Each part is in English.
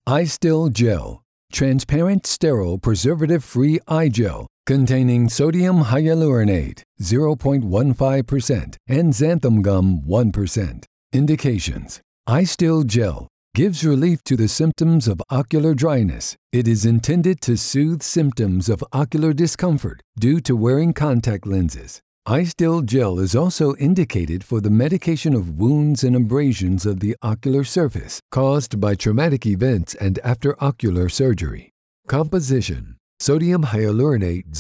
iStill Gel, transparent, sterile, preservative-free eye gel containing sodium hyaluronate 0.15% and xanthan gum 1%. Indications: iStill Gel gives relief to the symptoms of ocular dryness. It is intended to soothe symptoms of ocular discomfort due to wearing contact lenses. iStill Gel is also indicated for the medication of wounds and abrasions of the ocular surface caused by traumatic events and after ocular surgery. Composition: sodium hyaluronate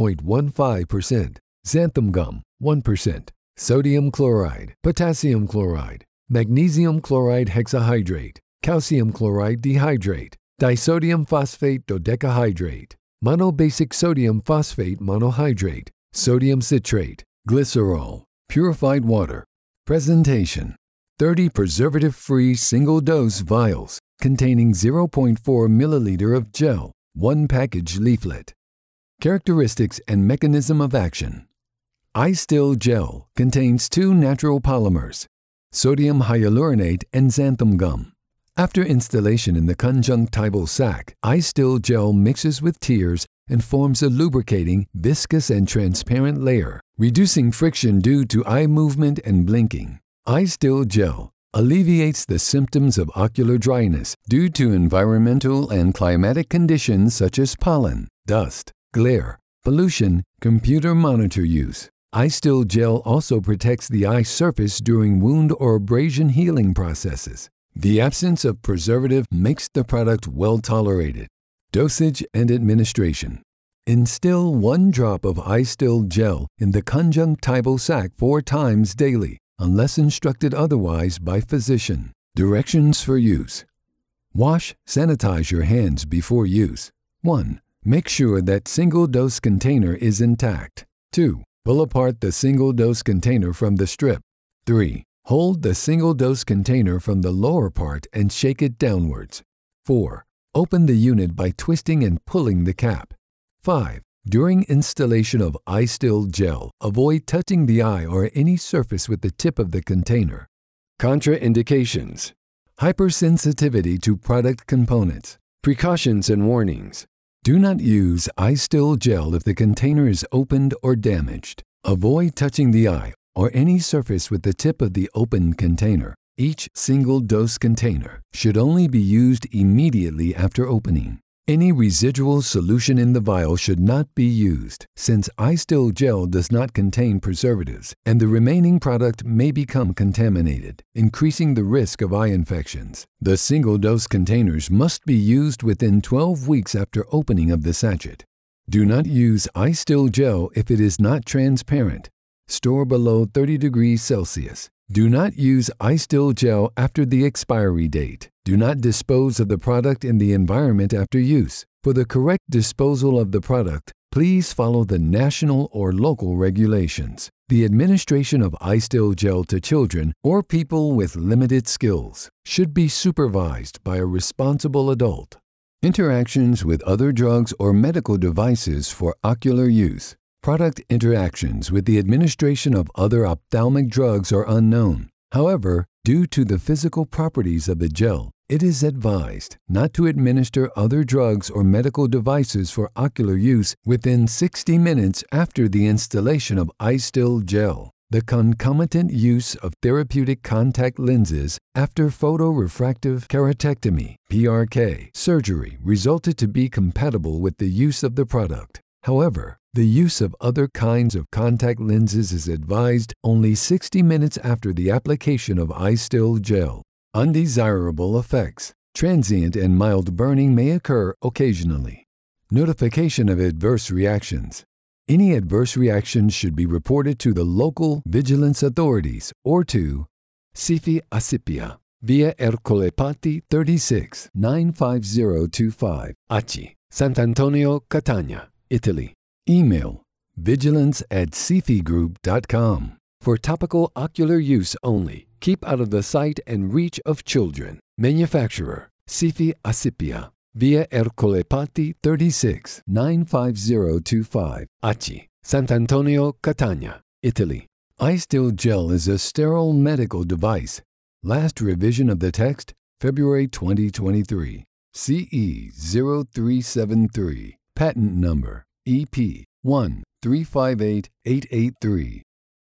0.15%, xanthan gum 1%, sodium chloride, potassium chloride, magnesium chloride hexahydrate, calcium chloride dehydrate, disodium phosphate dodecahydrate, monobasic sodium phosphate monohydrate, sodium citrate, glycerol, purified water. Presentation: 30 preservative-free single-dose vials containing 0.4 milliliter of gel, 1 package leaflet. Characteristics and mechanism of action: iStill Gel contains 2 natural polymers, sodium hyaluronate and xanthan gum. After installation in the conjunctival sac, iStill Gel mixes with tears and forms a lubricating, viscous and transparent layer, reducing friction due to eye movement and blinking. iStill Gel alleviates the symptoms of ocular dryness due to environmental and climatic conditions such as pollen, dust, glare, pollution, computer monitor use. iStill Gel also protects the eye surface during wound or abrasion healing processes. The absence of preservative makes the product well tolerated. Dosage and administration: instill 1 drop of iStill Gel in the conjunctival sac 4 times daily, unless instructed otherwise by physician. Directions for use: wash, sanitize your hands before use. 1. Make sure that single-dose container is intact. 2. Pull apart the single-dose container from the strip. 3. Hold the single-dose container from the lower part and shake it downwards. 4. Open the unit by twisting and pulling the cap. 5. During installation of iStill Gel, avoid touching the eye or any surface with the tip of the container. Contraindications: hypersensitivity to product components. Precautions and warnings: do not use iStill Gel if the container is opened or damaged. Avoid touching the eye or any surface with the tip of the opened container. Each single-dose container should only be used immediately after opening. Any residual solution in the vial should not be used, since iStill Gel does not contain preservatives, and the remaining product may become contaminated, increasing the risk of eye infections. The single-dose containers must be used within 12 weeks after opening of the sachet. Do not use iStill Gel if it is not transparent. Store below 30 degrees Celsius. Do not use iStill Gel after the expiry date. Do not dispose of the product in the environment after use. For the correct disposal of the product, please follow the national or local regulations. The administration of iStill Gel to children or people with limited skills should be supervised by a responsible adult. Interactions with other drugs or medical devices for ocular use. Product interactions with the administration of other ophthalmic drugs are unknown. However, due to the physical properties of the gel, it is advised not to administer other drugs or medical devices for ocular use within 60 minutes after the installation of iStill Gel. The concomitant use of therapeutic contact lenses after photorefractive keratectomy (PRK) surgery resulted to be compatible with the use of the product. However, the use of other kinds of contact lenses is advised only 60 minutes after the application of iStill Gel. Undesirable effects. Transient and mild burning may occur occasionally. Notification of adverse reactions. Any adverse reactions should be reported to the local vigilance authorities or to CIFI Asipia, Via Ercole Patti 36, 95025, Aci, Sant'Antonio, Catania, Italy. Email vigilance@cifigroup.com. For topical ocular use only. Keep out of the sight and reach of children. Manufacturer, CIFI Asipia, Via Ercole Patti 36, 95025, Aci, Sant'Antonio, Catania, Italy. iStill Gel is a sterile medical device. Last revision of the text, February 2023. CE0373. Patent number EP1358883.